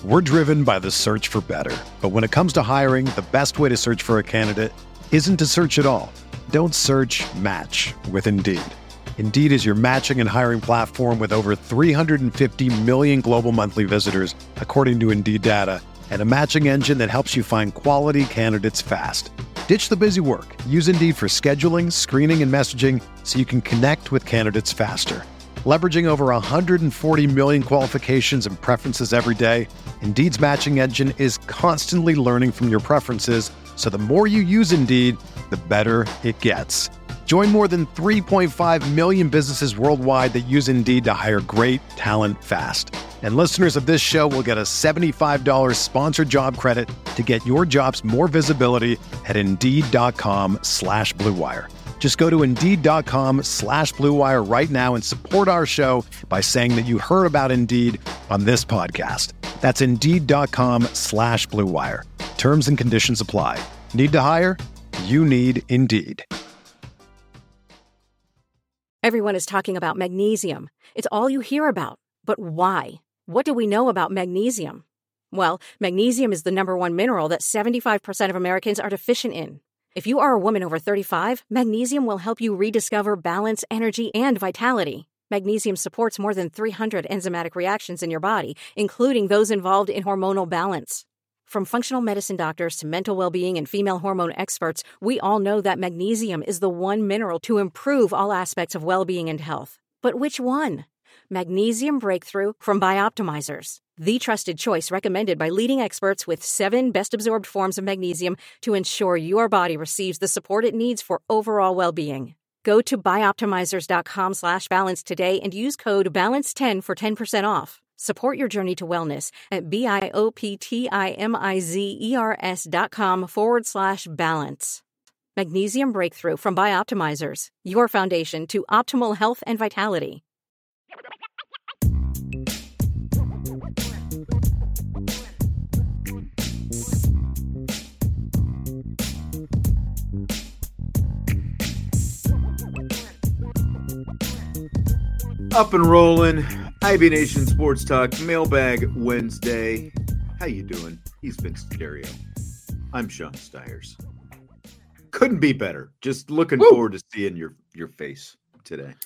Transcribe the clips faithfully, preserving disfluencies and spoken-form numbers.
We're driven by the search for better. But when it comes to hiring, the best way to search for a candidate isn't to search at all. Don't search, match with Indeed. Indeed is your matching and hiring platform with over three hundred fifty million global monthly visitors, according to Indeed data, and a matching engine that helps you find quality candidates fast. Ditch the busy work. Use Indeed for scheduling, screening, and messaging so you can connect with candidates faster. Leveraging over one hundred forty million qualifications and preferences every day, Indeed's matching engine is constantly learning from your preferences, so the more you use Indeed, the better it gets. Join more than three point five million businesses worldwide that use Indeed to hire great talent fast. And listeners of this show will get a seventy-five dollars sponsored job credit to get your jobs more visibility at Indeed.com slash Blue Wire. Just go to Indeed.com slash Blue Wire right now and support our show by saying that you heard about Indeed on this podcast. That's Indeed.com slash Blue Wire. Terms and conditions apply. Need to hire? You need Indeed. Everyone is talking about magnesium. It's all you hear about. But why? What do we know about magnesium? Well, magnesium is the number one mineral that seventy-five percent of Americans are deficient in. If you are a woman over thirty-five, magnesium will help you rediscover balance, energy, and vitality. Magnesium supports more than three hundred enzymatic reactions in your body, including those involved in hormonal balance. From functional medicine doctors to mental well-being and female hormone experts, we all know that magnesium is the one mineral to improve all aspects of well-being and health. But which one? Magnesium Breakthrough from Bioptimizers, the trusted choice recommended by leading experts with seven best-absorbed forms of magnesium to ensure your body receives the support it needs for overall well-being. Go to bioptimizers.com slash balance today and use code balance ten for ten percent off. Support your journey to wellness at B-I-O-P-T-I-M-I-Z-E-R-S dot com forward slash balance. Magnesium Breakthrough from Bioptimizers, your foundation to optimal health and vitality. Up and rolling, I B Nation Sports Talk, Mailbag Wednesday. How you doing? He's Vince Stereo. I'm Sean Stiers. Couldn't be better. Just looking Woo! forward to seeing your, your face today.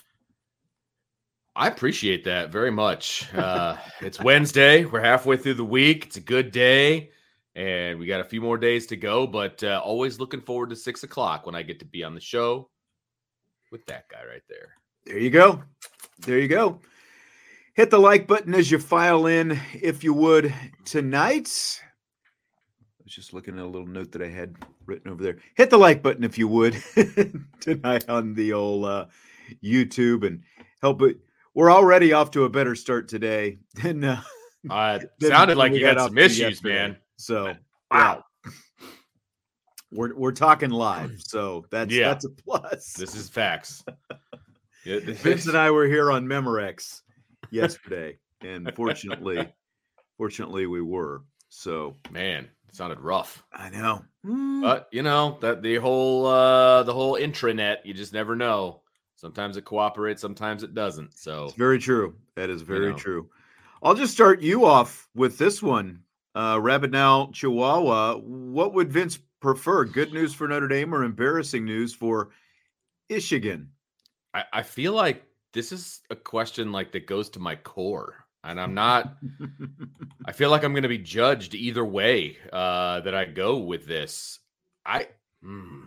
I appreciate that very much. Uh, it's Wednesday. We're halfway through the week. It's a good day, and we got a few more days to go, but uh, always looking forward to six o'clock when I get to be on the show with that guy right there. There you go. There you go. Hit the like button as you file in, if you would, tonight. I was just looking at a little note that I had written over there. Hit the like button if you would tonight on the old uh, YouTube and help it. We're already off to a better start today. Than, uh, uh, than sounded like you had some issues, man. So, wow. Yeah. We're we're talking live, so that's yeah. that's a plus. This is facts. Vince and I were here on Memorex yesterday, and fortunately, fortunately we were. So, man, it sounded rough. I know, but you know that the whole uh, the whole intranet, you just never know. Sometimes it cooperates, sometimes it doesn't. So, it's very true. That is very you know. true. I'll just start you off with this one, uh, Rabbit Chihuahua. What would Vince prefer? Good news for Notre Dame or embarrassing news for Michigan? I, I feel like this is a question like that goes to my core, and I'm not. I feel like I'm going to be judged either way uh, that I go with this. I hmm.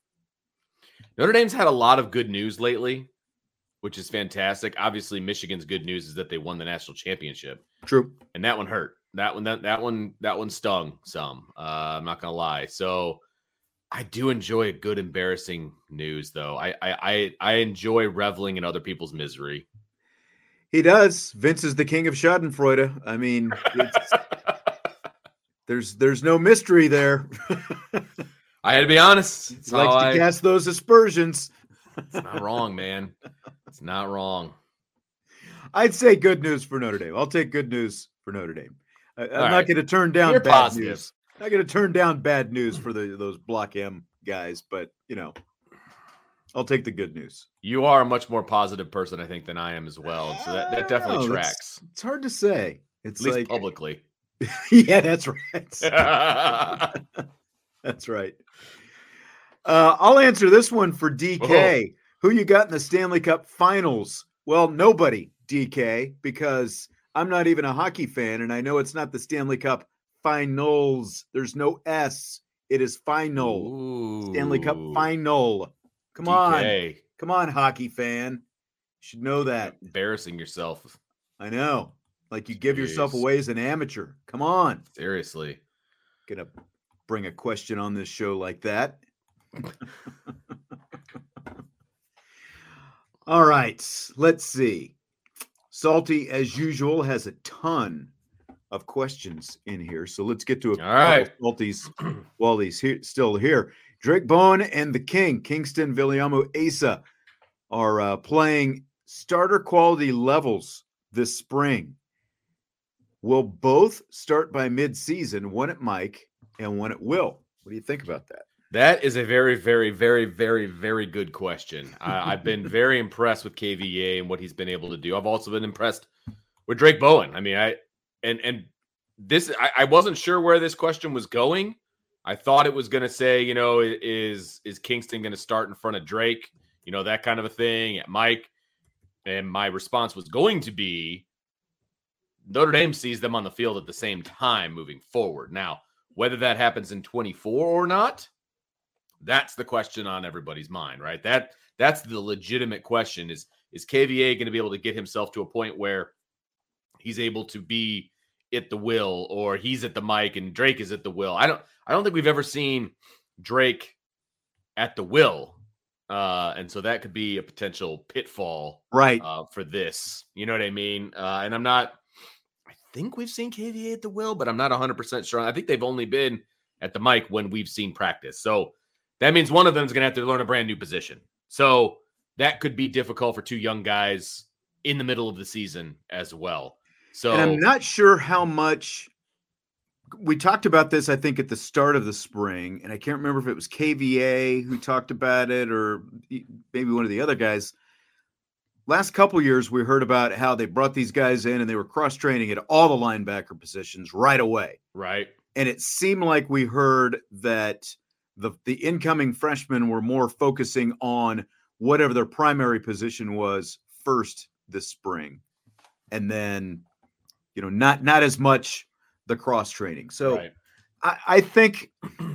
Notre Dame's had a lot of good news lately, which is fantastic. Obviously, Michigan's good news is that they won the national championship. True, and that one hurt. That one, that that one, that one stung some. Uh, I'm not going to lie. So. I do enjoy a good embarrassing news, though. I, I I I enjoy reveling in other people's misery. He does. Vince is the king of Schadenfreude. I mean, it's, there's there's no mystery there. I had to be honest. He likes to I, cast those aspersions. It's not wrong, man. It's not wrong. I'd say good news for Notre Dame. I'll take good news for Notre Dame. I, I'm right. not going to turn down You're bad positive. news. Not going to turn down bad news for the those Block M guys, but you know, I'll take the good news. You are a much more positive person, I think, than I am as well. So that, that definitely know. tracks. It's, it's hard to say. It's At least like publicly. Yeah, that's right. That's right. Uh, I'll answer this one for D K. Oh. Who you got in the Stanley Cup Finals? Well, nobody, D K, because I'm not even a hockey fan, and I know it's not the Stanley Cup Finals. There's no S. It is final. Ooh. Stanley Cup Final. Come D K. On. Come on, hockey fan. You should know that. You're embarrassing yourself. I know. Like you give Jeez. Yourself away as an amateur. Come on. Seriously. Gonna bring a question on this show like that. All right. Let's see. Salty, as usual, has a ton of questions in here. So let's get to a All right. Salty's while he's here, still here. Drake Bowen and the King, Kingston Viliamo Asa, are uh, playing starter quality levels this spring. Will both start by mid-season, one at Mike and one at Will? What do you think about that? That is a very, very, very, very, very good question. I, I've been very impressed with K V A and what he's been able to do. I've also been impressed with Drake Bowen. I mean, I and and this I, I wasn't sure where this question was going. I thought it was going to say, you know, is is Kingston going to start in front of Drake? You know, that kind of a thing at Mike. And my response was going to be Notre Dame sees them on the field at the same time moving forward. Now, whether that happens in twenty-four or not, that's the question on everybody's mind, right? That that's the legitimate question is, is K V A going to be able to get himself to a point where he's able to be at the will, or he's at the mic and Drake is at the will? I don't I don't think we've ever seen Drake at the will. Uh, and so that could be a potential pitfall, right? Uh, for this, you know what I mean? Uh, and I'm not, I think we've seen K V A at the will, but I'm not one hundred percent sure. I think they've only been at the mic when we've seen practice. So that means one of them is going to have to learn a brand new position. So that could be difficult for two young guys in the middle of the season as well. So and I'm not sure how much we talked about this, I think, at the start of the spring, and I can't remember if it was K V A who talked about it or maybe one of the other guys. Last couple years, we heard about how they brought these guys in and they were cross-training at all the linebacker positions right away. Right. And it seemed like we heard that the, the incoming freshmen were more focusing on whatever their primary position was first this spring. And then, you know, not not as much the cross training. So right. I, I think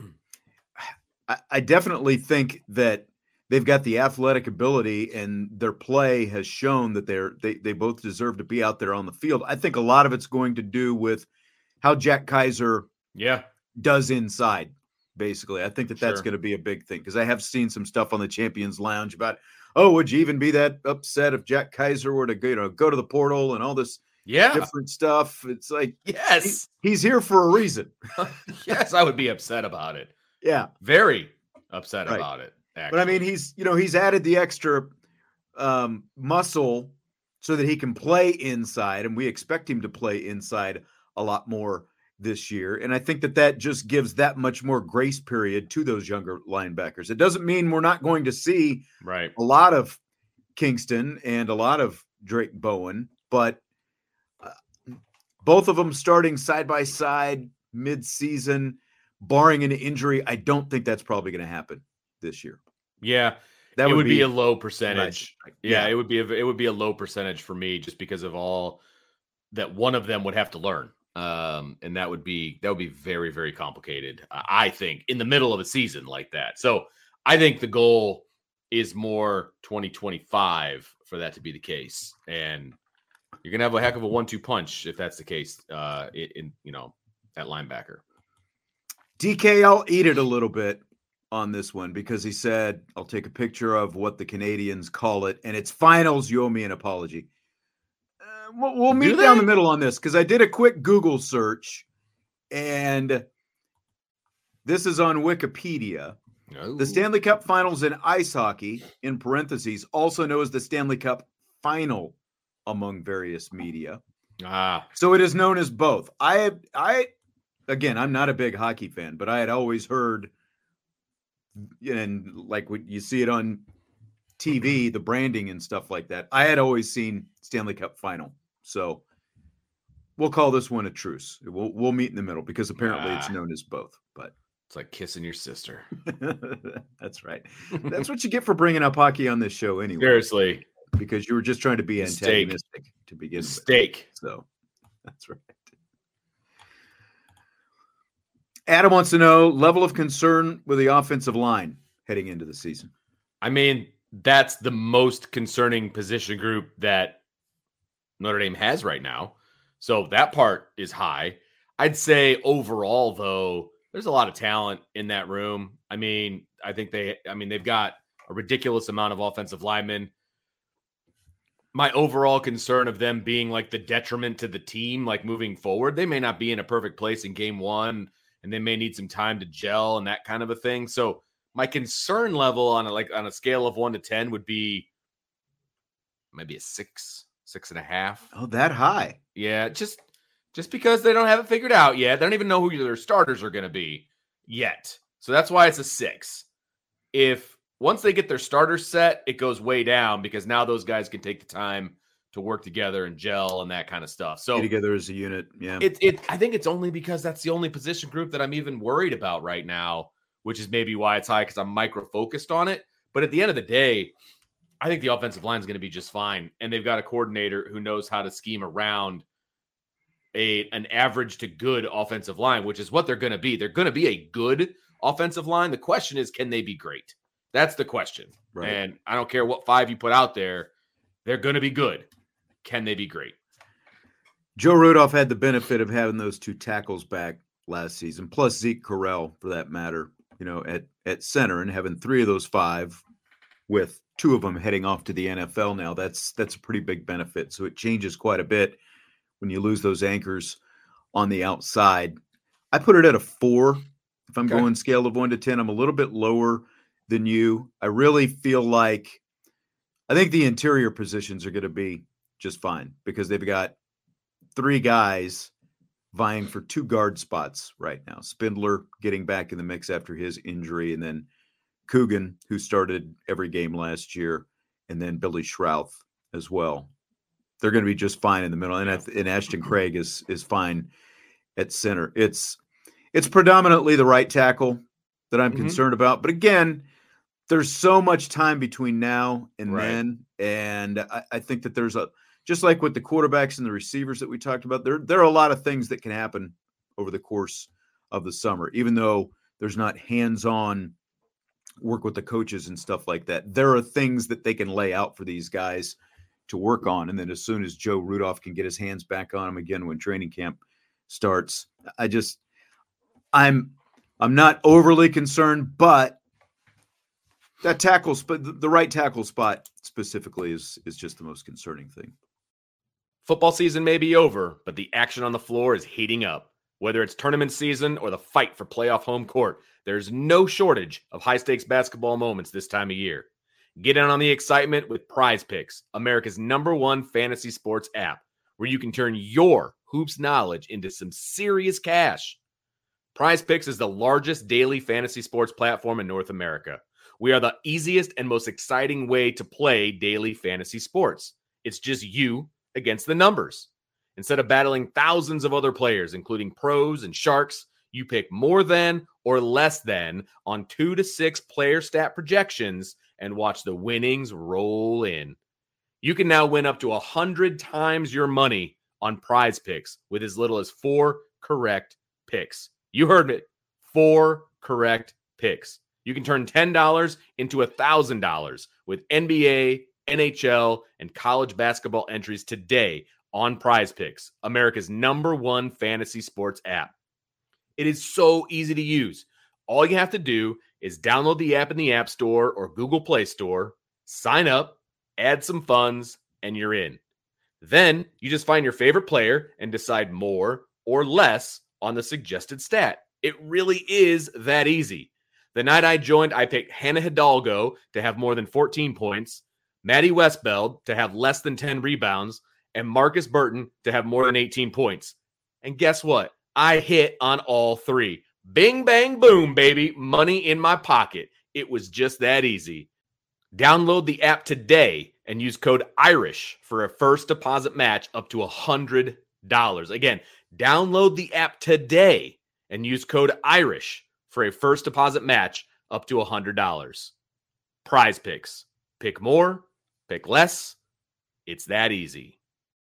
I, I definitely think that they've got the athletic ability and their play has shown that they're they they both deserve to be out there on the field. I think a lot of it's going to do with how Jack Kaiser yeah does inside, basically. I think that that's sure. going to be a big thing because I have seen some stuff on the Champions Lounge about, oh, would you even be that upset if Jack Kaiser were to go, you know, go to the portal and all this yeah different stuff? It's like, yes, he, he's here for a reason. Yes, I would be upset about it. Yeah, very upset right. about it. Actually. But I mean, he's you know he's added the extra um, muscle so that he can play inside, and we expect him to play inside a lot more this year. And I think that that just gives that much more grace period to those younger linebackers. It doesn't mean we're not going to see right. a lot of Kingston and a lot of Drake Bowen, but uh, both of them starting side by side mid-season, barring an injury, I don't think that's probably going to happen this year. Yeah, that it would, would be, be a low percentage. Right. Yeah, yeah, it would be a, it would be a low percentage for me just because of all that one of them would have to learn. Um, and that would be that would be very, very complicated, uh, I think, in the middle of a season like that. So I think the goal is more twenty twenty-five for that to be the case. And you're gonna have a heck of a one two punch if that's the case, uh, in, in you know, at linebacker. D K, I'll eat it a little bit on this one because he said, I'll take a picture of what the Canadians call it, and it's finals. You owe me an apology. Uh, we'll we'll meet down the middle on this because I did a quick Google search, and this is on Wikipedia. Oh. The Stanley Cup Finals in ice hockey, in parentheses, also known as the Stanley Cup Final among various media. Ah, so it is known as both. I I again, I'm not a big hockey fan, but I had always heard, and like when you see it on T V, the branding and stuff like that, I had always seen Stanley Cup Final. So we'll call this one a truce. We'll we'll meet in the middle because apparently nah. it's known as both. But it's like kissing your sister. That's right. That's what you get for bringing up hockey on this show, anyway. Seriously, because you were just trying to be antagonistic Mistake. to begin with. Mistake. So that's right. Adam wants to know level of concern with the offensive line heading into the season. I mean, that's the most concerning position group that Notre Dame has right now. So that part is high. I'd say overall, though, there's a lot of talent in that room. I mean, I think they, I mean, they've got a ridiculous amount of offensive linemen. My overall concern of them being like the detriment to the team, like moving forward, they may not be in a perfect place in game one, and they may need some time to gel and that kind of a thing. So my concern level on a, like on a scale of one to ten would be maybe a six, six and a half. Oh, that high. Yeah. Just, just because they don't have it figured out yet. They don't even know who their starters are going to be yet. So that's why it's a six. If once they get their starters set, it goes way down because now those guys can take the time to work together and gel and that kind of stuff. So Get together as a unit. Yeah. It, it, I think it's only because that's the only position group that I'm even worried about right now, which is maybe why it's high because I'm micro-focused on it. But at the end of the day, I think the offensive line is going to be just fine. And they've got a coordinator who knows how to scheme around a an average to good offensive line, which is what they're going to be. They're going to be a good offensive line. The question is, can they be great? That's the question. Right. And I don't care what five you put out there. They're going to be good. Can they be great? Joe Rudolph had the benefit of having those two tackles back last season, plus Zeke Correll, for that matter, you know, at, at center, and having three of those five with two of them heading off to the N F L now. That's that's a pretty big benefit. So it changes quite a bit when you lose those anchors on the outside. I put it at a four. If I'm okay. going scale of one to ten, I'm a little bit lower than you. I really feel like I think the interior positions are going to be just fine because they've got three guys vying for two guard spots right now. Spindler getting back in the mix after his injury, and then Coogan, who started every game last year, and then Billy Schrouth as well. They're going to be just fine in the middle, and, and Ashton Craig is is fine at center. It's it's predominantly the right tackle that I'm mm-hmm. concerned about, but again, there's so much time between now and right. then, and I, I think that there's a just like with the quarterbacks and the receivers that we talked about, there there are a lot of things that can happen over the course of the summer, even though there's not hands-on work with the coaches and stuff like that. There are things that they can lay out for these guys to work on. And then as soon as Joe Rudolph can get his hands back on them again when training camp starts, I just, I'm, I'm not overly concerned, but that tackle spot, the right tackle spot specifically is, is just the most concerning thing. Football season may be over, but the action on the floor is heating up. Whether it's tournament season or the fight for playoff home court, there's no shortage of high-stakes basketball moments this time of year. Get in on the excitement with Prize Picks, America's number one fantasy sports app, where you can turn your hoops knowledge into some serious cash. Prize Picks is the largest daily fantasy sports platform in North America. We are the easiest and most exciting way to play daily fantasy sports. It's just you against the numbers. Instead of battling thousands of other players, including pros and sharks, you pick more than or less than on two to six player stat projections and watch the winnings roll in. You can now win up to one hundred times your money on Prize Picks with as little as four correct picks. You heard it. Four correct picks. You can turn ten dollars into one thousand dollars with N B A, N H L, and college basketball entries today on Prize Picks, America's number one fantasy sports app. It is so easy to use. All you have to do is download the app in the App Store or Google Play Store, sign up, add some funds, and you're in. Then you just find your favorite player and decide more or less on the suggested stat. It really is that easy. The night I joined, I picked Hannah Hidalgo to have more than fourteen points, Maddie Westbeld to have less than ten rebounds, and Marcus Burton to have more than eighteen points. And guess what? I hit on all three. Bing, bang, boom, baby. Money in my pocket. It was just that easy. Download the app today and use code IRISH for a first deposit match up to one hundred dollars. Again, download the app today and use code IRISH for a first deposit match up to one hundred dollars. Prize Picks. Pick more, pick less. It's that easy.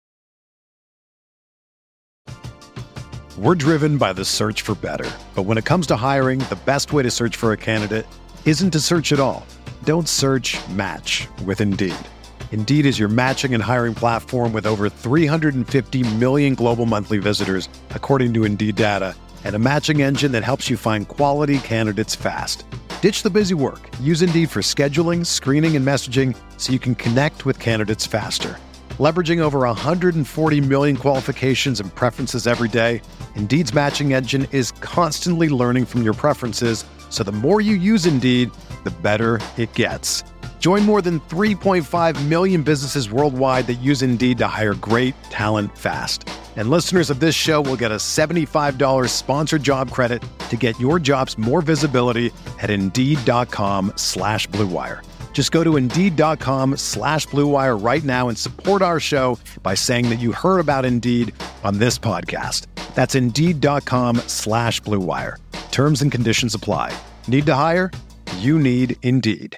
We're driven by the search for better. But when it comes to hiring, the best way to search for a candidate isn't to search at all. Don't search, match with Indeed. Indeed is your matching and hiring platform with over three hundred fifty million global monthly visitors, according to Indeed data, and a matching engine that helps you find quality candidates fast. Ditch the busy work. Use Indeed for scheduling, screening, and messaging so you can connect with candidates faster. Leveraging over one hundred forty million qualifications and preferences every day, Indeed's matching engine is constantly learning from your preferences, so the more you use Indeed, the better it gets. Join more than three point five million businesses worldwide that use Indeed to hire great talent fast. And listeners of this show will get a seventy-five dollars sponsored job credit to get your jobs more visibility at Indeed.com slash Blue Wire. Just go to Indeed.com slash Blue Wire right now and support our show by saying that you heard about Indeed on this podcast. That's Indeed.com slash Blue Wire. Terms and conditions apply. Need to hire? You need Indeed.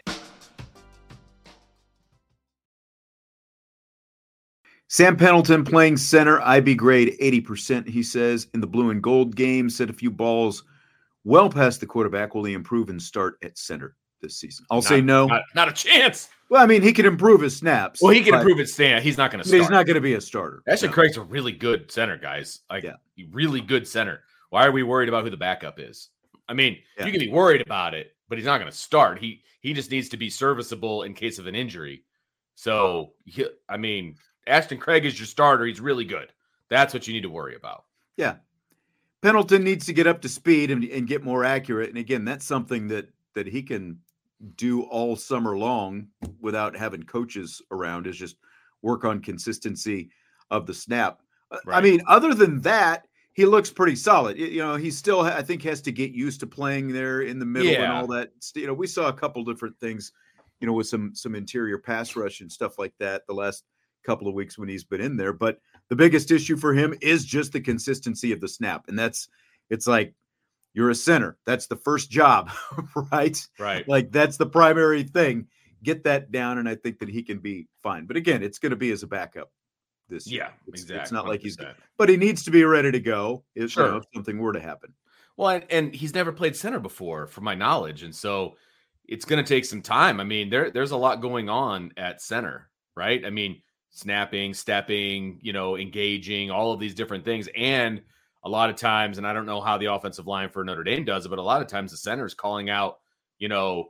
Sam Pendleton playing center, I B grade eighty percent, he says, in the blue and gold game. Said a few balls well past the quarterback. Will he improve and start at center this season? I'll Not, say no. Not, not a chance. Well, I mean, he can improve his snaps. Well, he can but, improve his stand. He's not going to but start. he's not going to be a starter. Ashton no. Craig's a really good center, guys. Like, Yeah. really good center. Why are we worried about who the backup is? I mean, Yeah. you can be worried about it, but he's not going to start. He he just needs to be serviceable in case of an injury. So, he, I mean, Ashton Craig is your starter. He's really good. That's what you need to worry about. Yeah. Pendleton needs to get up to speed and, and get more accurate. And again, that's something that that he can do all summer long without having coaches around, is just work on consistency of the snap. Right. I mean, other than that, he looks pretty solid. You know, he still, I think, has to get used to playing there in the middle Yeah. and all that. You know, we saw a couple different things, you know, with some some interior pass rush and stuff like that the last couple of weeks when he's been in there. But the biggest issue for him is just the consistency of the snap. And that's, it's like, you're a center. That's the first job, right? Right. Like, that's the primary thing. Get that down, and I think that he can be fine. But again, it's going to be as a backup this year. Yeah, it's, exactly. It's not like he's, one hundred percent. but he needs to be ready to go if, Sure. you know, if something were to happen. Well, and, and he's never played center before, from my knowledge. And so it's going to take some time. I mean, there there's a lot going on at center, right? I mean, snapping, stepping, you know, engaging, all of these different things. And a lot of times, and I don't know how the offensive line for Notre Dame does it, but a lot of times the center is calling out, you know,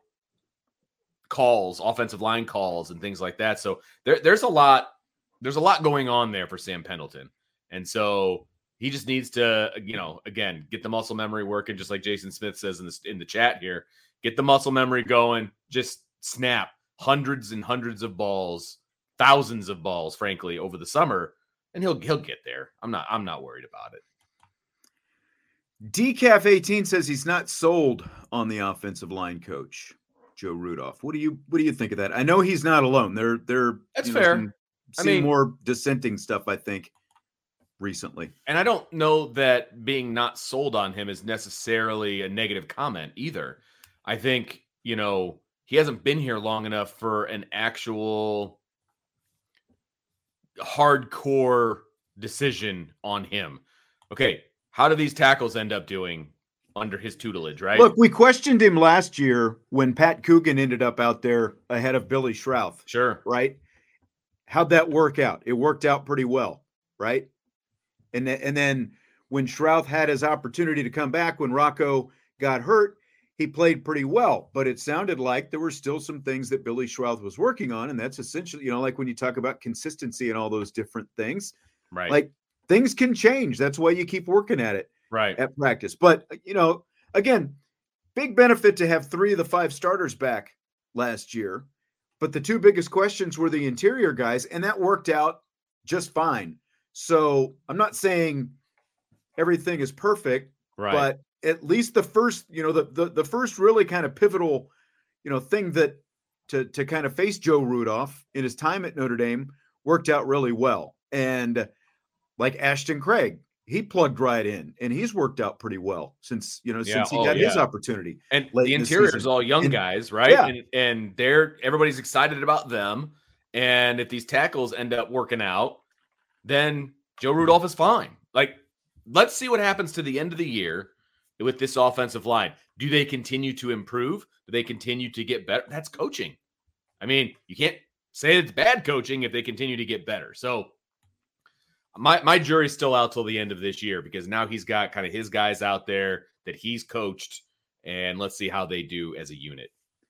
calls, offensive line calls and things like that. So there, there's a lot, there's a lot going on there for Sam Pendleton. And so he just needs to, you know, again, get the muscle memory working, just like Jason Smith says in the, in the chat here, get the muscle memory going, just snap hundreds and hundreds of balls, thousands of balls, frankly, over the summer, and he'll, he'll get there. I'm not, I'm not worried about it. Decaf eighteen says he's not sold on the offensive line coach, Joe Rudolph. What do you what do you think of that? I know he's not alone. They're they're That's you know, fair. Seen, I seen mean, more dissenting stuff, I think, recently. And I don't know that being not sold on him is necessarily a negative comment either. I think, you know, he hasn't been here long enough for an actual hardcore decision on him. Okay, how do these tackles end up doing under his tutelage, right? Look, we questioned him last year when Pat Coogan ended up out there ahead of Billy Schrauth. Sure. Right? How'd that work out? It worked out pretty well, right? And, th- and then when Schrauth had his opportunity to come back, when Rocco got hurt, he played pretty well. But it sounded like there were still some things that Billy Schrauth was working on. And that's essentially, you know, like when you talk about consistency and all those different things, Right. like things can change. That's why you keep working at it. Right. At practice. But, you know, again, big benefit to have three of the five starters back last year. But the two biggest questions were the interior guys, and that worked out just fine. So I'm not saying everything is perfect, Right. but at least the first, you know, the, the, the first really kind of pivotal, you know, thing that to, to kind of face Joe Rudolph in his time at Notre Dame worked out really well. And like Ashton Craig. He plugged right in, and he's worked out pretty well since you know Yeah, since he oh, got yeah. his opportunity. And late the in interior season. is all young And- guys, right? yeah. And and they're everybody's excited about them. And if these tackles end up working out, then Joe Rudolph is fine. Like, let's see what happens to the end of the year with this offensive line. Do they continue to improve? Do they continue to get better? That's coaching. I mean, you can't say it's bad coaching if they continue to get better. So my my jury's still out till the end of this year because now he's got kind of his guys out there that he's coached, and let's see how they do as a unit.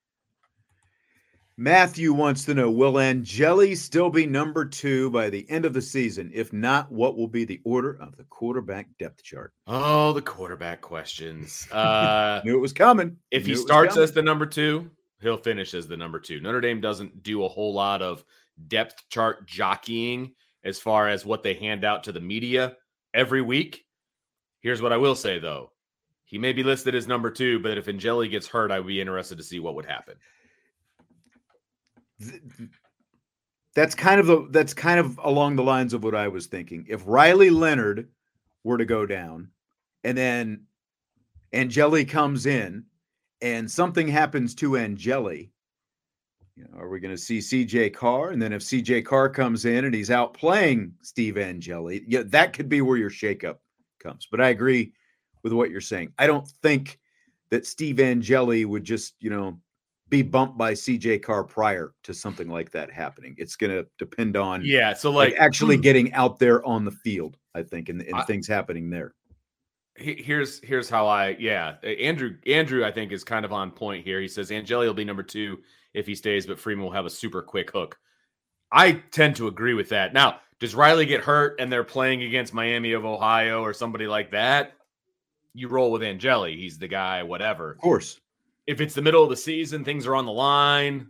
Matthew wants to know, will Angeli still be number two by the end of the season? If not, what will be the order of the quarterback depth chart? Oh, the quarterback questions. Uh, Knew it was coming. if Knew he it was starts coming. as the number two, he'll finish as the number two. Notre Dame doesn't do a whole lot of depth chart jockeying as far as what they hand out to the media every week. Here's what I will say, though. He may be listed as number two, but if Angeli gets hurt, I would be interested to see what would happen. That's kind of the that's kind of along the lines of what I was thinking. If Riley Leonard were to go down, and then Angeli comes in, and something happens to Angeli, you know, are we going to see C J Carr? And then if C J Carr comes in and he's out playing Steve Angeli, yeah, that could be where your shakeup comes. But I agree with what you're saying. I don't think that Steve Angeli would just, you know, be bumped by C J Carr prior to something like that happening. It's going to depend on Yeah, so like, like, actually getting out there on the field, I think, and, and I- things happening there. he- here's here's how I yeah Andrew Andrew I think is kind of on point here. He says Angeli will be number two if he stays, but Freeman will have a super quick hook. I tend to agree with that. Now, does Riley get hurt and they're playing against Miami of Ohio or somebody like that? You roll with Angeli. He's the guy, whatever. Of course. If it's the middle of the season, things are on the line.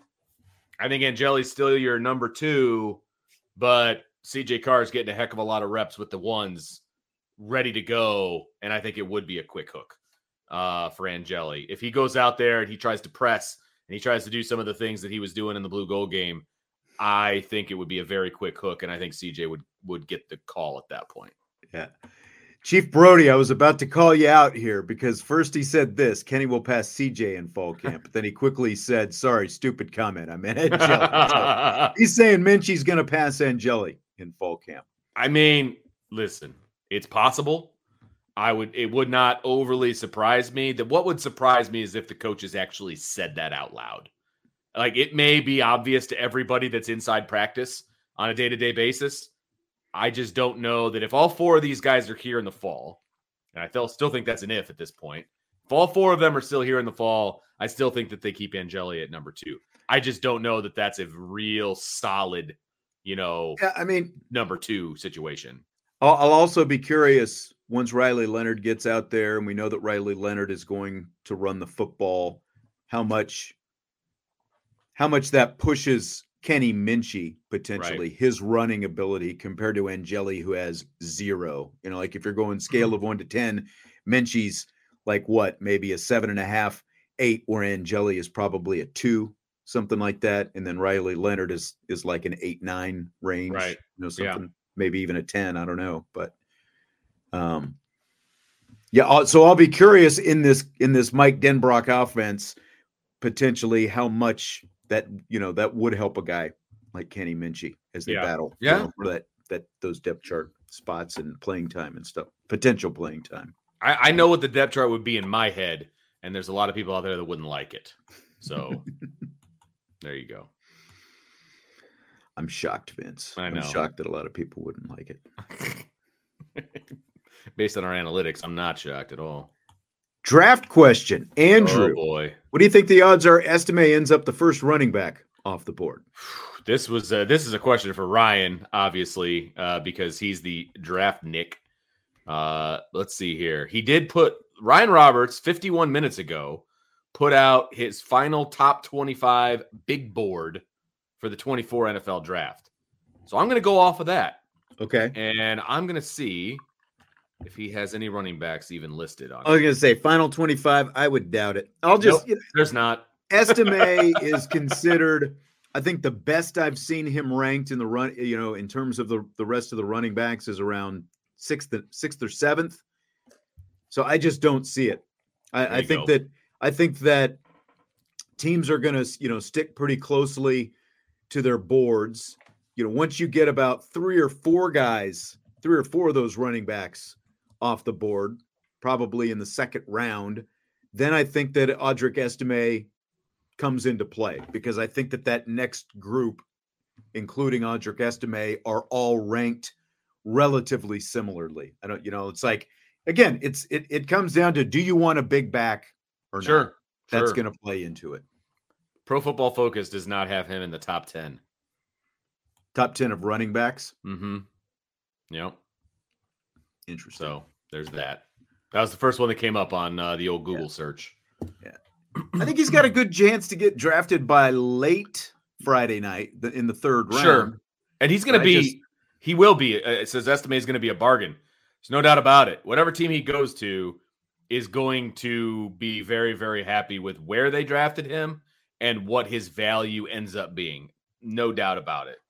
I think Angeli's still your number two, but C J Carr is getting a heck of a lot of reps with the ones ready to go, and I think it would be a quick hook uh, for Angeli. If he goes out there and he tries to press and he tries to do some of the things that he was doing in the Blue Gold game, I think it would be a very quick hook, and I think C J would would get the call at that point. Yeah. Chief Brody, I was about to call you out here because first he said this, Kenny will pass C J in fall camp. But then he quickly said, sorry, stupid comment. I meant Angeli. So he's saying Minchie's going to pass Angeli in fall camp. I mean, listen, it's possible. I would, it would not overly surprise me. That what would surprise me is if the coaches actually said that out loud. Like, it may be obvious to everybody that's inside practice on a day-to-day basis. I just don't know that if all four of these guys are here in the fall, and I still still think that's an if at this point. If all four of them are still here in the fall, I still think that they keep Angeli at number two. I just don't know that that's a real solid, you know, Yeah, I mean, number two situation. I'll, I'll also be curious once Riley Leonard gets out there, and we know that Riley Leonard is going to run the football, how much, how much that pushes Kenny Minchie, potentially, Right. his running ability compared to Angeli, who has zero. You know, like if you're going scale of one to ten, Minchie's like what, maybe a seven and a half, eight, where Angeli is probably a two, something like that. And then Riley Leonard is is like an eight, nine range, Right. you know, Yeah. something, maybe even a ten. I don't know. But um yeah, I'll- so I'll be curious in this in this Mike Denbrock offense, potentially how much that, you know, that would help a guy like Kenny Minchie as they Yeah. battle you Yeah. know, for that that those depth chart spots and playing time and stuff, potential playing time. I, I know what the depth chart would be in my head, and there's a lot of people out there that wouldn't like it. So there you go. I'm shocked, Vince. I I'm know. shocked that a lot of people wouldn't like it. Based on our analytics, I'm not shocked at all. Draft question, Andrew. Oh boy, What do you think the odds are Estime ends up the first running back off the board? this was uh, this is a question for Ryan, obviously, uh, because he's the draft Nick. Uh, let's see here. He did put Ryan Roberts fifty-one minutes ago put out his final top twenty-five big board for the twenty-four N F L draft. So I'm going to go off of that, Okay. and I'm going to see if he has any running backs even listed on I was it. going to say final twenty-five. I would doubt it. I'll just, Nope. you know, There's not. Estime is considered I think the best I've seen him ranked in the run, you know, in terms of the, the rest of the running backs is around sixth, sixth or seventh. So I just don't see it. I, I think go. that I think that teams are going to, you know, stick pretty closely to their boards. You know, once you get about three or four guys, three or four of those running backs off the board, probably in the second round, then I think that Audric Estime comes into play, because I think that that next group, including Audric Estime, are all ranked relatively similarly. I don't, you know, it's like, again, it's it it comes down to, do you want a big back or sure, not? That's sure. going to play into it. Pro Football Focus does not have him in the top ten. Top ten of running backs? Mm-hmm. Yep. Interesting. So there's that. That was the first one that came up on uh, the old Google yeah. search. Yeah. I think he's got a good chance to get drafted by late Friday night in the third round. Sure. And he's going to be, just, he will be, it says Estime is going to be a bargain. There's no doubt about it. Whatever team he goes to is going to be very, very happy with where they drafted him and what his value ends up being. No doubt about it.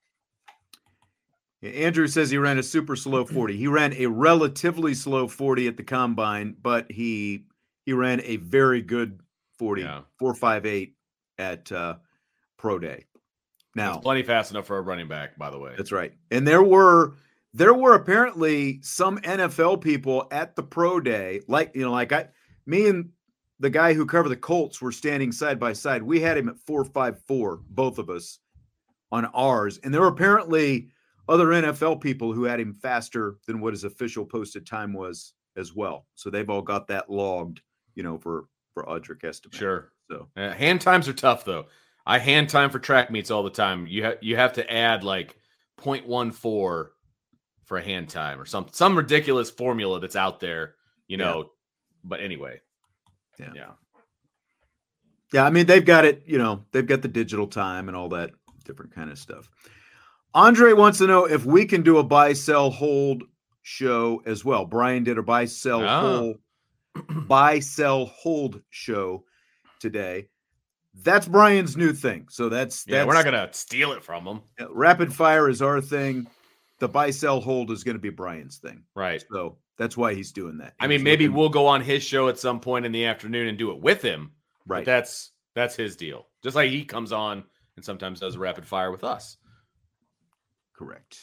Andrew says he ran a super slow forty. He ran a relatively slow forty at the combine, but he he ran a very good forty, yeah. four five eight at uh, Pro Day. Now, that's plenty fast enough for a running back, by the way. That's right. And there were there were apparently some N F L people at the Pro Day, like you know, like I, me and the guy who covered the Colts were standing side by side. We had him at four five four, both of us, on ours, and there were apparently other N F L people who had him faster than what his official posted time was as well. So they've all got that logged, you know, for, for Audric Estime. Sure. So uh, hand times are tough though. I hand time for track meets all the time. You have, you have to add like zero point one four for a hand time or some, some ridiculous formula that's out there, you know, yeah. But anyway. Yeah. Yeah. Yeah. I mean, they've got it, you know, they've got the digital time and all that different kind of stuff. Andre wants to know if we can do a buy, sell, hold show as well. Brian did a buy, sell, oh. hold, buy, sell, hold show today. That's Brian's new thing. So that's, yeah, that's we're not going to steal it from him. Rapid fire is our thing. The buy, sell, hold is going to be Brian's thing. Right. So that's why he's doing that. I mean, he's maybe looking... we'll go on his show at some point in the afternoon and do it with him. Right. But that's, that's his deal. Just like he comes on and sometimes does a rapid fire with us. Correct.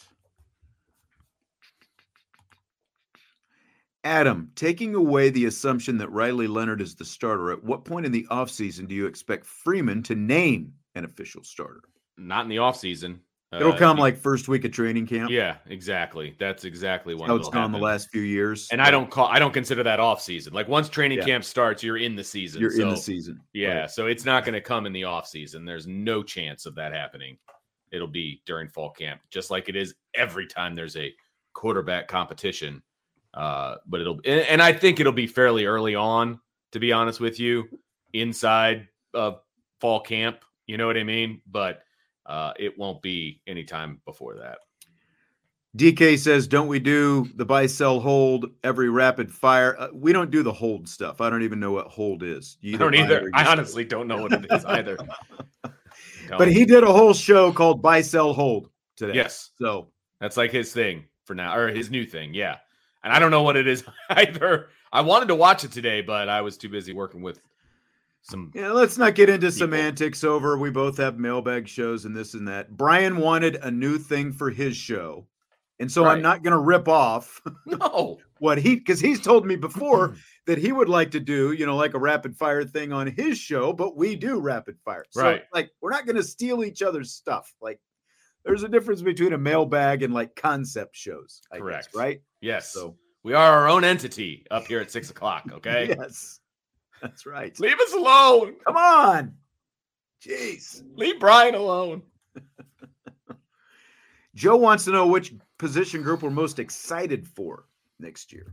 Adam, taking away the assumption that Riley Leonard is the starter, at what point in the offseason do you expect Freeman to name an official starter? Not in the offseason. It'll uh, come like first week of training camp. Yeah, exactly. That's exactly when how it's gone happen. the last few years. And I don't call I don't consider that offseason. Like once training yeah. camp starts, you're in the season. You're so, in the season. Yeah, right. So it's not going to come in the offseason. There's no chance of that happening. It'll be during fall camp, just like it is every time there's a quarterback competition. Uh, but it'll, and, and I think it'll be fairly early on, to be honest with you, inside of fall camp. You know what I mean? But uh, it won't be anytime before that. D K says, don't we do the buy, sell, hold every rapid fire? Uh, we don't do the hold stuff. I don't even know what hold is. You I don't either. I honestly don't know what it is either. But he did a whole show called Buy, Sell, Hold today. Yes. So that's like his thing for now, or his new thing. Yeah. And I don't know what it is either. I wanted to watch it today, but I was too busy working with some. Yeah, let's not get into people. semantics over. We both have mailbag shows and this and that. Brian wanted a new thing for his show. And so right. I'm not going to rip off no. what he, because he's told me before that he would like to do, you know, like a rapid fire thing on his show, but we do rapid fire. So, right. like, we're not going to steal each other's stuff. Like, there's a difference between a mailbag and like concept shows. I Correct. Guess, right? Yes. So we are our own entity up here at six o'clock. Okay. Yes. That's right. Leave us alone. Come on. Jeez. Leave Brian alone. Joe wants to know which position group we're most excited for next year.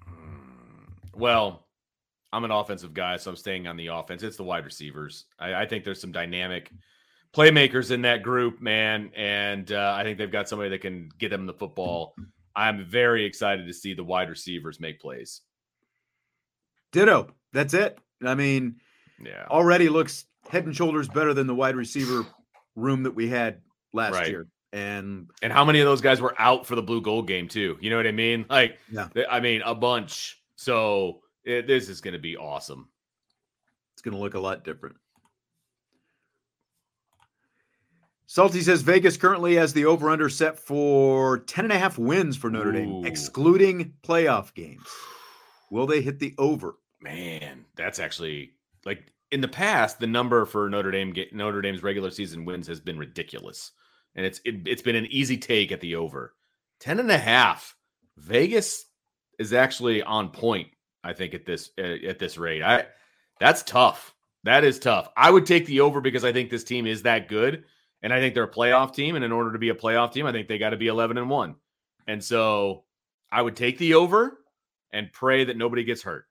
Well, I'm an offensive guy, so I'm staying on the offense. It's the wide receivers. I, I think there's some dynamic playmakers in that group, man, and uh, I think they've got somebody that can get them the football. I'm very excited to see the wide receivers make plays. Ditto. That's it. I mean, yeah, already looks head and shoulders better than the wide receiver room that we had last Right. year. And and how many of those guys were out for the blue gold game too? You know what I mean? Like, yeah. I mean, a bunch. So it, this is going to be awesome. It's going to look a lot different. Salty says Vegas currently has the over-under set for ten and a half wins for Notre Ooh. Dame, excluding playoff games. Will they hit the over? Man, that's actually like in the past, the number for Notre Dame Notre Dame's regular season wins has been ridiculous. And it's it, it's been an easy take at the over. ten and a half. Vegas is actually on point, I think, at this uh, at this rate. I that's tough. That is tough. I would take the over because I think this team is that good. And I think they're a playoff team. And in order to be a playoff team, I think they got to be eleven and one. And so I would take the over and pray that nobody gets hurt.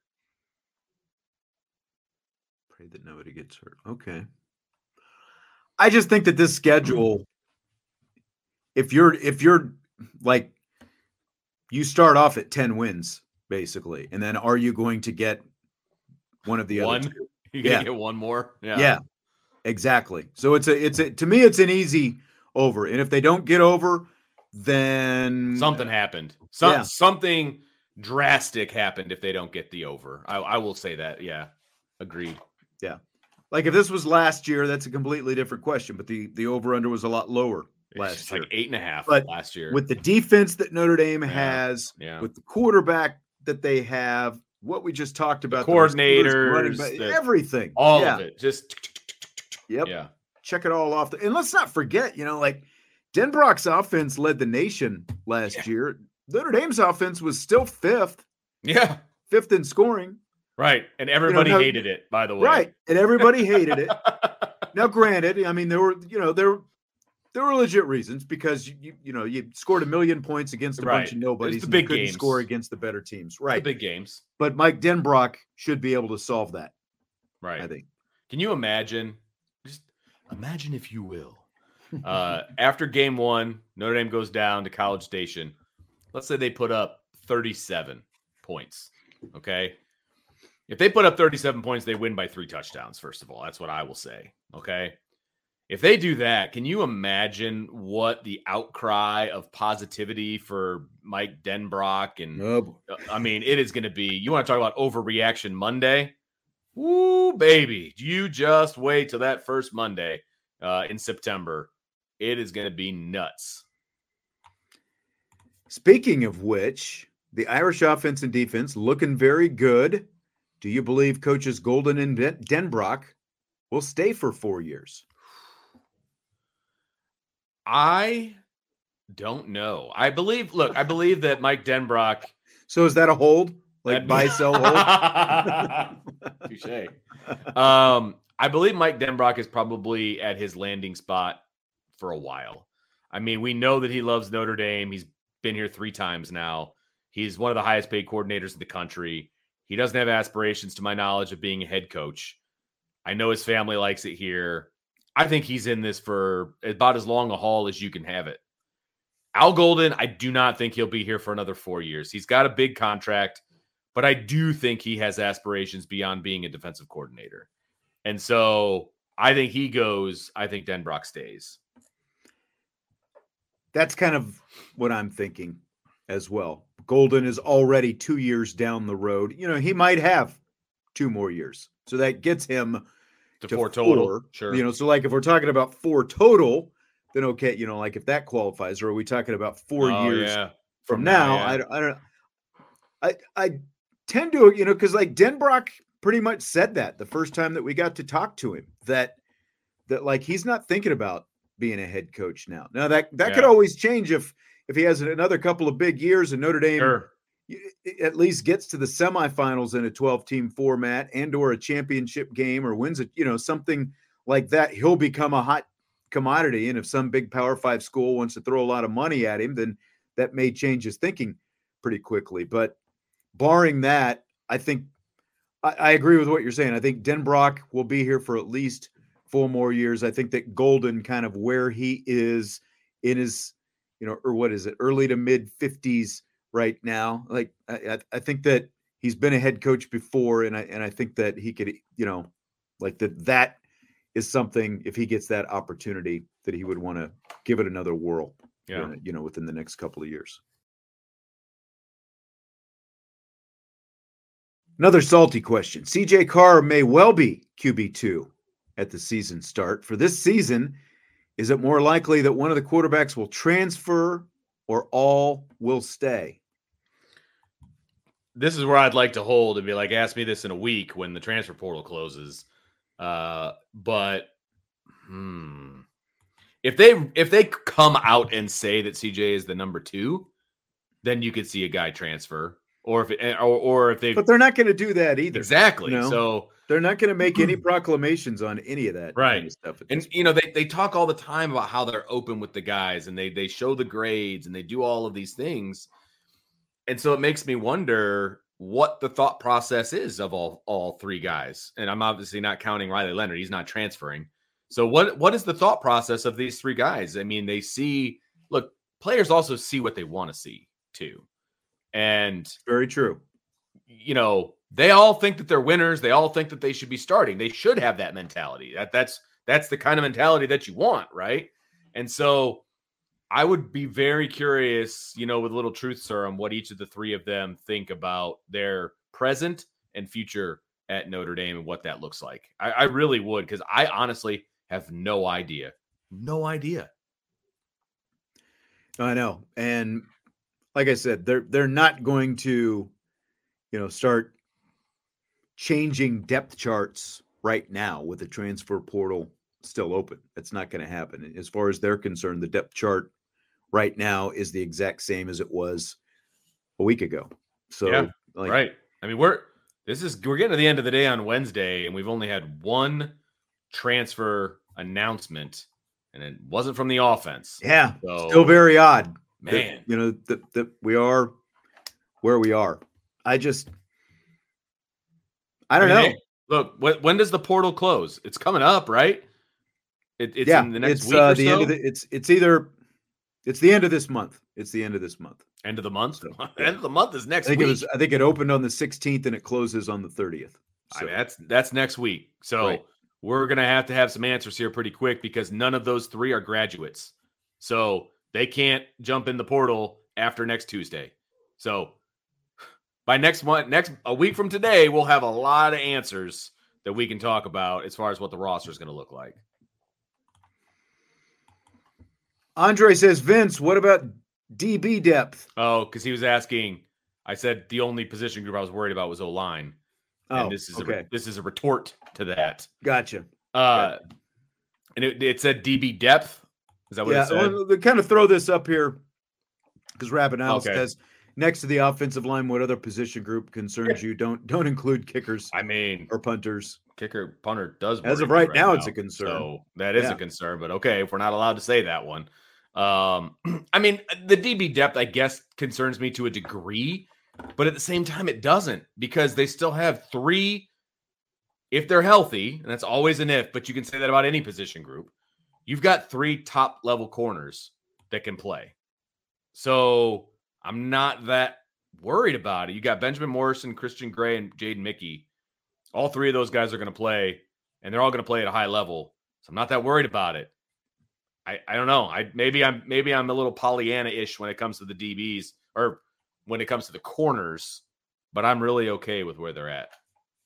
Pray that nobody gets hurt. Okay. I just think that this schedule, if you're, if you're like, you start off at ten wins, basically. And then are you going to get one of the one? other two? You're going to Yeah. get one more? Yeah. Yeah. Exactly. So it's a, it's a, to me, it's an easy over. And if they don't get over, then Something happened. Some, Yeah. Something drastic happened if they don't get the over. I, I will say that. Yeah. Agreed. Yeah. Like if this was last year, that's a completely different question. But the, the over under was a lot lower It's last just year. like eight and a half But last year. With the defense that Notre Dame Yeah. has, Yeah. with the quarterback that they have, what we just talked about, the coordinators, receivers, running back, the- everything, all yeah. of it. Just Yep. yeah. Check it all off. The, and let's not forget, you know, like Denbrock's offense led the nation last Yeah. year. Notre Dame's offense was still fifth, Yeah. fifth in scoring. Right. And everybody no- hated it, by the way. Right. And everybody hated it. Now, granted, I mean, there were, you know, there, there were legit reasons because you, you, you know, you scored a million points against a Right. bunch of nobodies. It's the and big you couldn't games. score against the better teams. The Right. big games. But Mike Denbrock should be able to solve that, Right. I think. Can you imagine? Just imagine, if you will. Uh, after game one, Notre Dame goes down to College Station. Let's say they put up thirty-seven points. Okay. If they put up thirty-seven points, they win by three touchdowns, first of all. That's what I will say. Okay. If they do that, can you imagine what the outcry of positivity for Mike Denbrock and Oh, I mean, it is going to be, you want to talk about overreaction Monday? Woo, baby. You just wait till that first Monday uh, in September. It is going to be nuts. speaking of which, the Irish offense and defense looking very good. Do you believe coaches Golden and Den- Denbrock will stay for four years? I don't know. I believe, look, I believe that Mike Denbrock. So is that a hold? Like that- buy, sell, hold? Touche. Um, I believe Mike Denbrock is probably at his landing spot for a while. I mean, we know that he loves Notre Dame. He's been here three times now. He's one of the highest paid coordinators in the country. He doesn't have aspirations, to my knowledge, of being a head coach. I know his family likes it here. I think he's in this for about as long a haul as you can have it. Al Golden, I do not think he'll be here for another four years. He's got a big contract, but I do think he has aspirations beyond being a defensive coordinator. And so I think he goes. I think Denbrock stays. That's kind of what I'm thinking as well. Golden is already two years down the road. You know, he might have two more years. So that gets him To, to four total. four. Sure. You know, so like if we're talking about four total, then okay, you know, like if that qualifies, or are we talking about four Oh, years yeah. from, From now? now, yeah. I, don't- I don't I I tend to, you know, because like Denbrock pretty much said that the first time that we got to talk to him, that that like he's not thinking about being a head coach now. Now that that could Yeah. always change if if he has another couple of big years and Notre Dame Sure. at least gets to the semifinals in a twelve team format and or a championship game or wins it, you know, something like that, he'll become a hot commodity. And if some big Power Five school wants to throw a lot of money at him, then that may change his thinking pretty quickly. But barring that, I think I, I agree with what you're saying. I think Denbrock will be here for at least four more years. I think that Golden, kind of where he is in his, you know, or what is it, early to mid fifties right now. Like I, I think that he's been a head coach before, and I and I think that he could, you know, like that that is something, if he gets that opportunity, that that he would want to give it another whirl. Yeah. uh, you know, within the next couple of years. Another salty question. C J Carr may well be Q B two at the season start. For this season, is it more likely that one of the quarterbacks will transfer or all will stay? This is where I'd like to hold and be like, ask me this in a week when the transfer portal closes. Uh, but hmm, if they if they come out and say that C J is the number two, then you could see a guy transfer. Or if it, or, or if they, but they're not going to do that either. Exactly. You know? So they're not going to make any proclamations on any of that right. kind of stuff. And you know, they, they talk all the time about how they're open with the guys and they they show the grades and they do all of these things. And so it makes me wonder what the thought process is of all all three guys. And I'm obviously not counting Riley Leonard. He's not transferring. So what what is the thought process of these three guys? I mean, they see, look, players also see what they want to see too. And very true. You know, they all think that they're winners. They all think that they should be starting. They should have that mentality. That that's that's the kind of mentality that you want, right? And so I would be very curious, you know, with a little truth serum, what each of the three of them think about their present and future at Notre Dame and what that looks like. I, I really would, because I honestly have no idea. No idea. I know. And like I said, they're they're not going to, you know, start changing depth charts right now with the transfer portal still open. That's not going to happen. As far as they're concerned, the depth chart right now is the exact same as it was a week ago. So, yeah, like, right. I mean, we're this is we're getting to the end of the day on Wednesday, and we've only had one transfer announcement, and it wasn't from the offense. Yeah, so, still very odd. Man, that, you know, that, that we are where we are. I just, I don't I mean, know. Hey, look, when, when does the portal close? It's coming up, right? It, it's yeah, in the next it's, week uh, or the so? end of the, it's it's either it's the end of this month. It's the end of this month. End of the month. So, end of the month is next I think week. It was, I think it opened on the sixteenth and it closes on the thirtieth. So. I mean, that's that's next week. So right. We're gonna have to have some answers here pretty quick because none of those three are graduates. So they can't jump in the portal after next Tuesday. So by next month, next a week from today, we'll have a lot of answers that we can talk about as far as what the roster is going to look like. Andre says, Vince, what about D B depth? Oh, because he was asking. I said the only position group I was worried about was O-line. Oh, and this is okay. a, this is a retort to that. Gotcha. Uh, gotcha. And it, it said D B depth. Is that what yeah, it said? Well, kind of throw this up here because Rabbit House okay. says next to the offensive line, what other position group concerns you? Don't don't include kickers. I mean, or punters. Kicker punter does. As of right, right now, now, it's a concern. So that is yeah. a concern. But okay, if we're not allowed to say that one, um, I mean, the D B depth, I guess, concerns me to a degree, but at the same time, it doesn't because they still have three. If they're healthy, and that's always an if, but you can say that about any position group. You've got three top level corners that can play. So I'm not that worried about it. You got Benjamin Morrison, Christian Gray, and Jaden Mickey. All three of those guys are going to play, and they're all going to play at a high level. So I'm not that worried about it. I, I don't know. I maybe I'm maybe I'm a little Pollyanna-ish when it comes to the D Bs or when it comes to the corners, but I'm really okay with where they're at.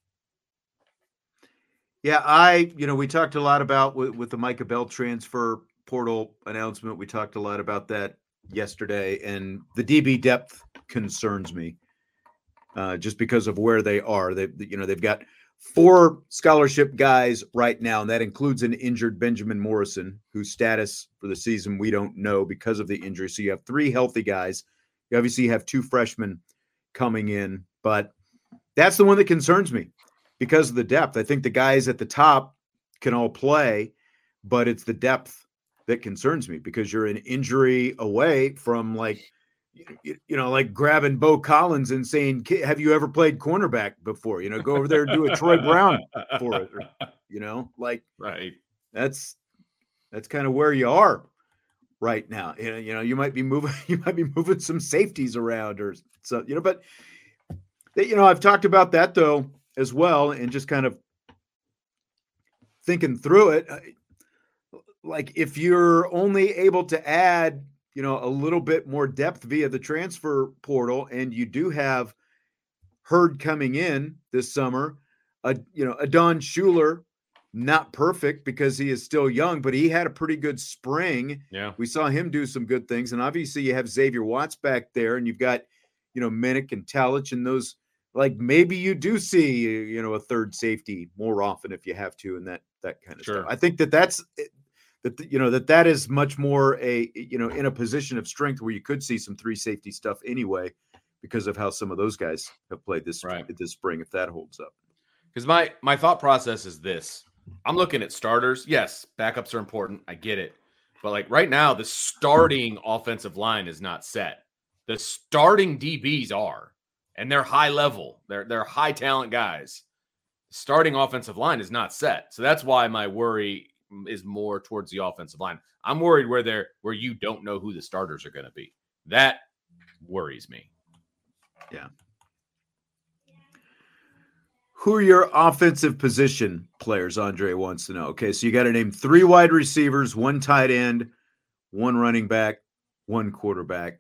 Yeah, I, you know, we talked a lot about with, with the Micah Bell transfer portal announcement. We talked a lot about that yesterday, and the D B depth concerns me uh, just because of where they are. They, you know, they've got four scholarship guys right now, and that includes an injured Benjamin Morrison, whose status for the season we don't know because of the injury. So you have three healthy guys. You obviously have two freshmen coming in, but that's the one that concerns me. Because of the depth. I think the guys at the top can all play, but it's the depth that concerns me because you're an injury away from like, you, you know, like grabbing Bo Collins and saying, have you ever played cornerback before? You know, go over there and do a Troy Brown for it. Or, you know, like right. That's, that's kind of where you are right now. You know, you know, you might be moving, you might be moving some safeties around or so, you know, but you know, I've talked about that though, as well, and just kind of thinking through it. like if you're only able to add, you know, a little bit more depth via the transfer portal, and you do have Hurd coming in this summer, a you know, a Don Schuler, not perfect because he is still young, but he had a pretty good spring. Yeah. We saw him do some good things. And obviously you have Xavier Watts back there, and you've got, you know, Minnick and Talich and those, like maybe you do see, you know, a third safety more often if you have to, and that, that kind of Sure. stuff. I think that that's, that, you know, that that is much more a, you know, in a position of strength where you could see some three safety stuff anyway, because of how some of those guys have played this, right. this spring, if that holds up. Because my, my thought process is this. I'm looking at starters. Yes, backups are important. I get it. But like right now, the starting offensive line is not set. The starting D Bs are, and they're high level. They're they're high talent guys. Starting offensive line is not set. So that's why my worry is more towards the offensive line. I'm worried where they're where you don't know who the starters are going to be. That worries me. Yeah. Who are your offensive position players? Andre wants to know. Okay, so you got to name three wide receivers, one tight end, one running back, one quarterback.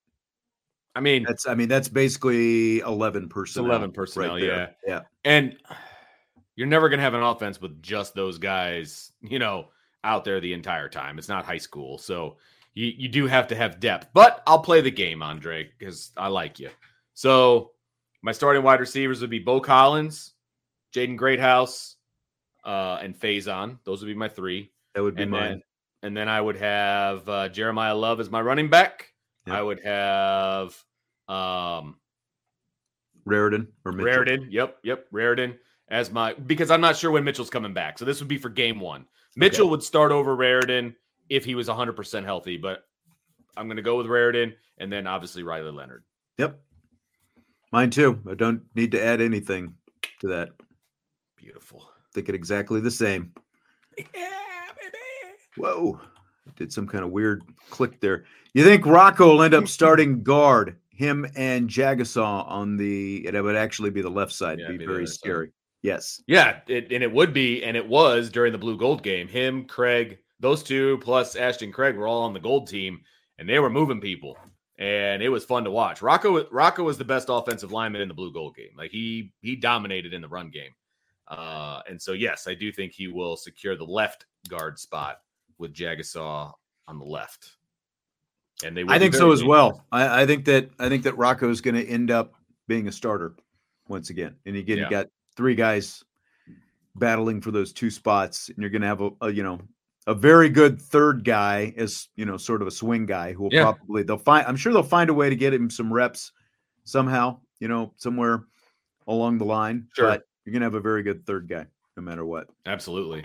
I mean, that's I mean that's basically eleven personnel. eleven personnel, right yeah, yeah. And you're never gonna have an offense with just those guys, you know, out there the entire time. It's not high school, so you you do have to have depth. But I'll play the game, Andre, because I like you. So my starting wide receivers would be Bo Collins, Jaden Greathouse, uh, and Faison. Those would be my three. That would be and mine. Then, and then I would have uh, Jeremiah Love as my running back. Yep. I would have um, Raritan or Mitchell. Raritan. Yep, yep, Raritan as my because I'm not sure when Mitchell's coming back. So this would be for game one. Mitchell okay. would start over Raritan if he was one hundred percent healthy, but I'm going to go with Raritan and then obviously Riley Leonard. Yep. Mine too. I don't need to add anything to that. Beautiful. Thinking exactly the same. Yeah, baby. Whoa. Did some kind of weird click there. You think Rocco will end up starting guard, him and Jagasaw on the, it would actually be the left side. Yeah, be, be very scary. Side. Yes. Yeah, it, and it would be, and it was during the blue gold game. Him, Craig, those two plus Ashton Craig were all on the gold team, and they were moving people. And it was fun to watch. Rocco Rocco was the best offensive lineman in the blue gold game. Like he he dominated in the run game. Uh, and so, yes, I do think he will secure the left guard spot with Jagasaw on the left. And they I think so as well. I, I think that I think that Rocco is going to end up being a starter once again. And again, yeah. you got three guys battling for those two spots, and you're going to have a, a you know a very good third guy as, you know, sort of a swing guy who will yeah. probably, they'll find, I'm sure they'll find a way to get him some reps somehow, you know, somewhere along the line. Sure. But you're going to have a very good third guy no matter what. Absolutely.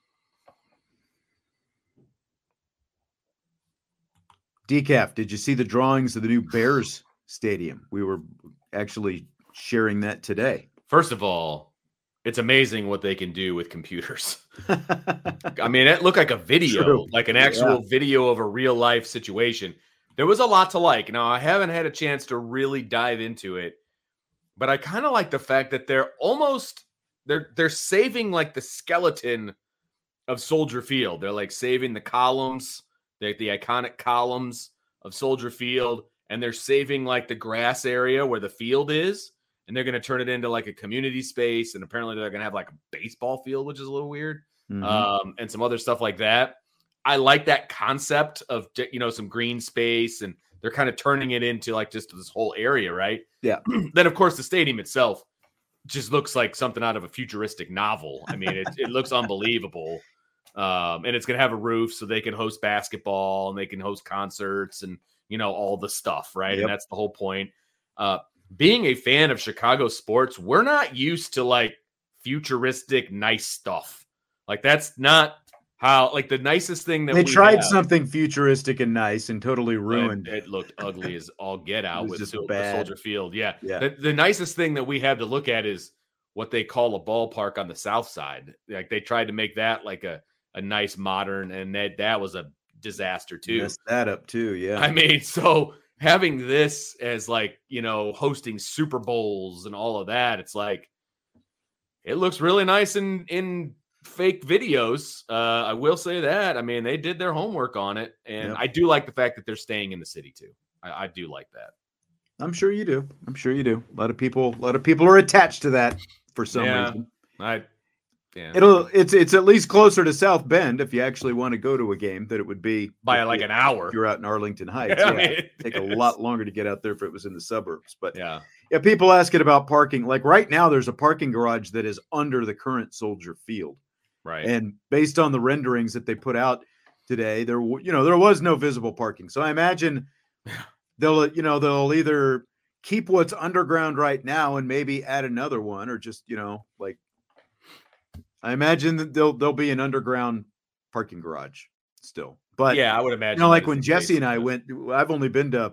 Decaf, did you see the drawings of the new Bears stadium? We were actually sharing that today. First of all, it's amazing what they can do with computers. I mean, it looked like a video, True. like an actual yeah. video of a real life situation. There was a lot to like. Now, I haven't had a chance to really dive into it, but I kind of like the fact that they're almost they're they're saving like the skeleton of Soldier Field. They're like saving the columns, the, the iconic columns of Soldier Field, and they're saving like the grass area where the field is. And they're going to turn it into like a community space. And apparently they're going to have like a baseball field, which is a little weird. Mm-hmm. Um, and some other stuff like that. I like that concept of, you know, some green space, and they're kind of turning it into like just this whole area. Right. Yeah. Then of course the stadium itself just looks like something out of a futuristic novel. I mean, it, it looks unbelievable. Um, and it's going to have a roof so they can host basketball and they can host concerts and, you know, all the stuff. Right. Yep. And that's the whole point. Uh, Being a fan of Chicago sports, we're not used to like futuristic, nice stuff. Like that's not how, like the nicest thing that they we tried have, something futuristic and nice and totally ruined. It, it looked ugly as all get out with just Sol- bad. Soldier Field. Yeah. yeah. The, the nicest thing that we have to look at is what they call a ballpark on the South Side. Like they tried to make that like a, a nice modern, and that, that was a disaster too. Messed that up too. Yeah. I mean, so having this as like, you know, hosting Super Bowls and all of that, it's like, it looks really nice in, in fake videos. Uh, I will say that. I mean, they did their homework on it, and Yep. I do like the fact that they're staying in the city too. I, I do like that. I'm sure you do. I'm sure you do. A lot of people, a lot of people are attached to that for some Yeah. reason. I, yeah, It'll, it's, it's at least closer to South Bend if you actually want to go to a game than it would be by if like you- an hour. If you're out in Arlington Heights. I Yeah, mean, it'd take a it's- lot longer to get out there if it was in the suburbs. But Yeah, yeah, people asking about parking. Like right now, there's a parking garage that is under the current Soldier Field. right. And based on the renderings that they put out today, there, w- you know, there was no visible parking. So I imagine they'll, you know, they'll either keep what's underground right now and maybe add another one, or just, you know, like, I imagine that there'll there'll be an underground parking garage still. But yeah, I would imagine. you know, like that is when the Jesse case, and I but- went, I've only been to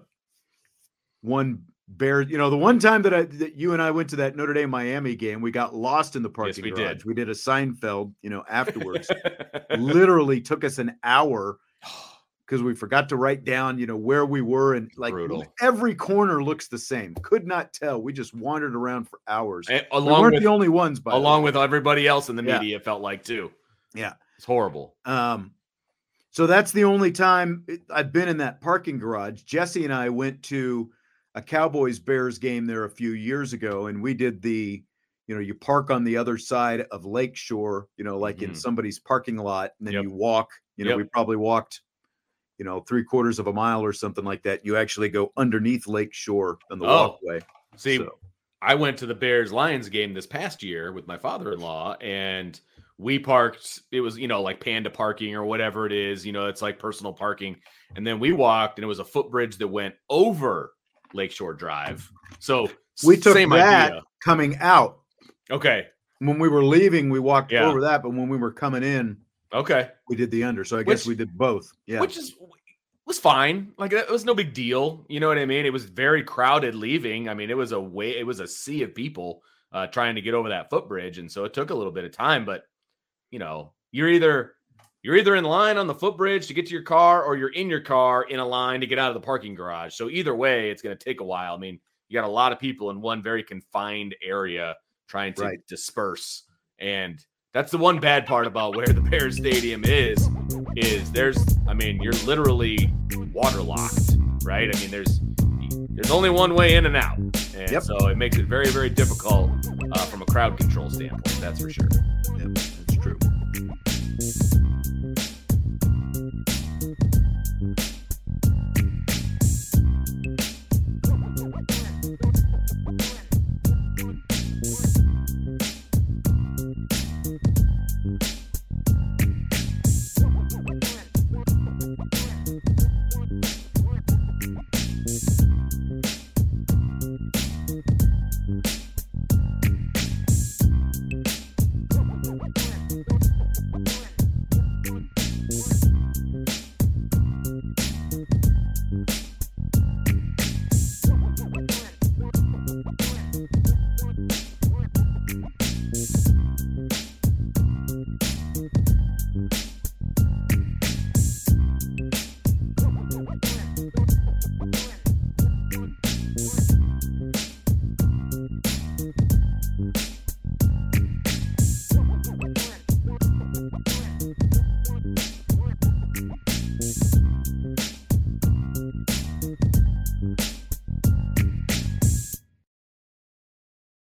one Bear. You know, the one time that I that you and I went to that Notre Dame Miami game, we got lost in the parking we garage. did. We did a Seinfeld, you know, afterwards. Literally took us an hour because we forgot to write down, you know, where we were, and like Brutal. every corner looks the same. Could not tell. We just wandered around for hours. And We along weren't with the only ones, by the along way. with everybody else in the Yeah. media, it felt like too. Yeah. It's horrible. Um, so that's the only time it- I've been in that parking garage. Jesse and I went to a Cowboys Bears game there a few years ago, and we did the, you know, you park on the other side of Lakeshore, you know, like in Mhm. somebody's parking lot, and then Yep. you walk, you know, Yep. we probably walked, you know, three quarters of a mile or something like that. You actually go underneath Lakeshore on the Oh. walkway. See, So, I went to the Bears Lions game this past year with my father-in-law, and we parked. It was, you know, like Panda parking or whatever it is. You know, it's like personal parking. And then we walked, and it was a footbridge that went over Lakeshore Drive. So we took same that idea. coming out. Okay. When we were leaving, we walked Yeah. over that, but when we were coming in, Okay. we did the under. So I guess Which- we did both. Yeah. Which is was fine. Like it was no big deal. You know what I mean? It was very crowded leaving. I mean, it was a way. It was a sea of people uh, trying to get over that footbridge, and so it took a little bit of time. But you know, you're either you're either in line on the footbridge to get to your car, or you're in your car in a line to get out of the parking garage. So either way, it's going to take a while. I mean, you got a lot of people in one very confined area trying to Right. disperse, and that's the one bad part about where the Bears Stadium is. Is there's, I mean, you're literally waterlocked, right? I mean, there's there's only one way in and out, and Yep. so it makes it very, very difficult uh, from a crowd control standpoint. That's for sure. Yep, that's true.